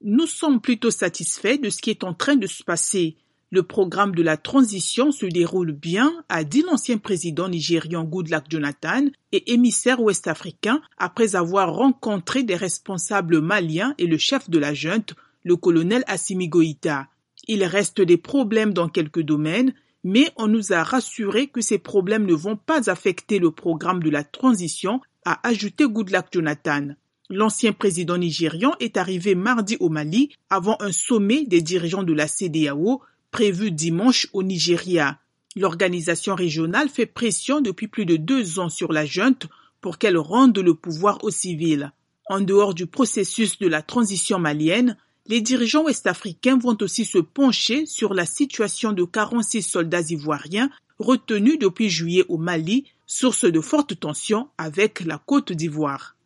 Nous sommes plutôt satisfaits de ce qui est en train de se passer. Le programme de la transition se déroule bien, a dit l'ancien président nigérian Goodluck Jonathan et émissaire ouest-africain après avoir rencontré des responsables maliens et le chef de la junte, le colonel Assimi Goïta. Il reste des problèmes dans quelques domaines, mais on nous a rassuré que ces problèmes ne vont pas affecter le programme de la transition, a ajouté Goodluck Jonathan. L'ancien président nigérian est arrivé mardi au Mali avant un sommet des dirigeants de la CEDEAO prévu dimanche au Nigeria. L'organisation régionale fait pression depuis plus de 2 ans sur la junte pour qu'elle rende le pouvoir aux civils. En dehors du processus de la transition malienne, les dirigeants ouest-africains vont aussi se pencher sur la situation de 46 soldats ivoiriens retenus depuis juillet au Mali, source de fortes tensions avec la Côte d'Ivoire.